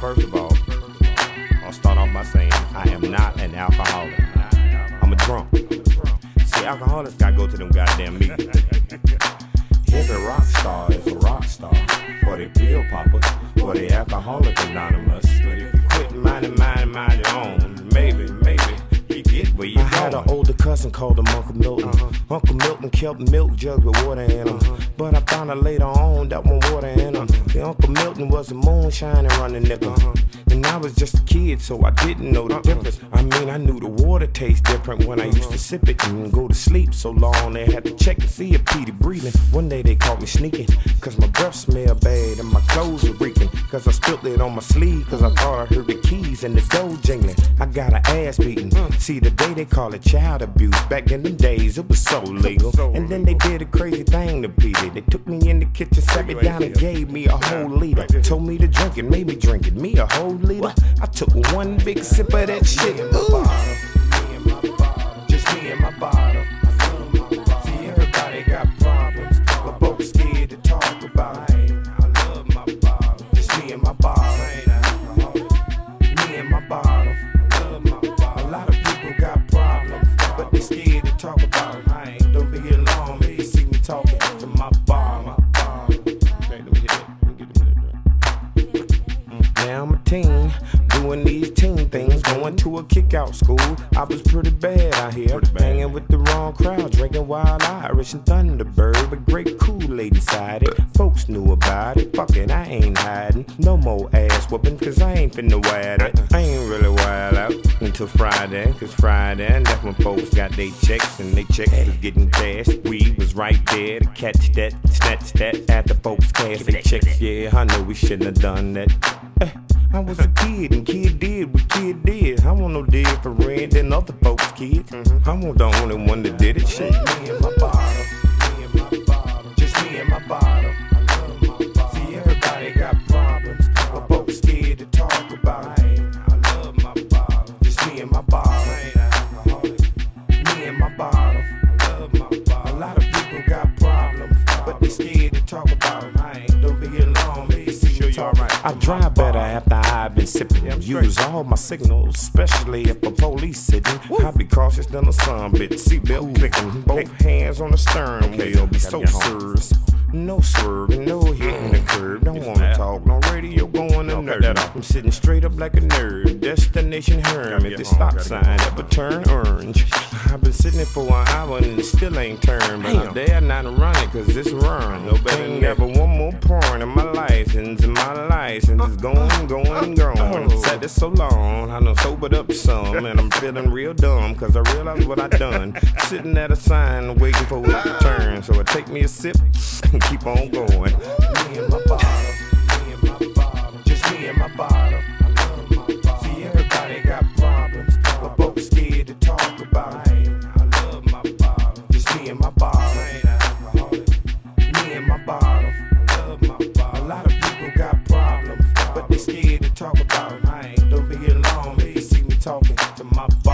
First of all, I'll start off by saying I am not an alcoholic. I'm a drunk. See, alcoholics gotta go to them goddamn meetings. Every rock star is a rock star. Or they pill poppers, or they alcoholic anonymous. But if you quit minding your own, maybe you get where you I had an older cousin called him Uncle Milton. Uncle Milton kept milk jugs with water in them. But I found out later on that one water in them. The Uncle Milton was a moonshine and running nigga. And I was just a kid, so I didn't know the difference. I mean, I knew the water tastes different when I used to sip it and go to sleep so long they had to check to see if Petey breathing. One day they caught me sneaking, cause my breath smelled bad and my clothes were reeking. Cause I spilled it on my sleeve, cause I thought I heard the keys and the door jingling. I got an ass beating. See, today they call it child abuse. Back in them days, it was so legal. And then they did a crazy thing to Petey. They took me in the kitchen, sat me down and gave me a whole liter. Told me to drink it, made me drink it. Me a whole liter? I took one big sip of that shit. Ooh. Just me and my bottle. See, everybody got problems, but both scared to talk about it. I love my bottle. Just me and my bottle. Me and my bottle. I love my bottle. A lot of people got problems, but they scared to talk about it. I ain't don't be alone if you see me talking to my bottle. Okay, let me hit it. Now I'm a teen, doing these teen things, going to a kick-out school. I was pretty bad out here, hanging with the wrong crowd, drinking Wild Irish and Thunderbird, but great Kool-Aid inside it. Folks knew about it, fuck it, I ain't hiding. No more ass whooping, cause I ain't finna wild it. I ain't really wild out until Friday, cause Friday, and that's when folks got they checks, and they checks was getting cash. We was right there to catch that, snatch that, after folks cash they checks. Yeah, I know we shouldn't have done that. I was a kid and kid did what kid did. I want no dead for rent than other folks' kids. I want the only one that did it. Shit, me and my bottle. Me and my bottle. Just me and my bottle. I love my bottle. See, everybody got problems, but both scared to talk about it. I love my bottle. Just me and my bottle. I ain't an alcoholic. Me and my bottle. I love my bottle. A lot of people got problems, but they scared to talk about it. I ain't don't be alone. I drive better after I've been sipping. Use all my signals, especially if a police sitting. I be cautious than a son, bitch. Seatbelt clicking, both hands on the stern wheel. Be so serious. No swerving, no hitting the curb. Don't wanna talk, no radio going to nerd. I'm sitting straight up like a nerd. Destination Hermit. The stop sign ever turn orange. I've been sitting there for an hour and it still ain't turned. But I dare not run it cause it's run. No better never one more point in my license. And my license is going. Said this so long, I done sobered up some. And I'm feeling real dumb cause I realize what I done. Sitting at a sign waiting for it to turn. So I take me a sip and keep on going. Me and my bottle. Me and my bottle. Just me and my bottle. I love my bottle. See, everybody got problems, but both scared to talk about it. I love my bottle. Just me and my bottle. I ain't an alcoholic. Me and my bottle. I love my bottle. A lot of people got problems, but they scared to talk about it. I ain't don't be alone if you see me talking to my bottle.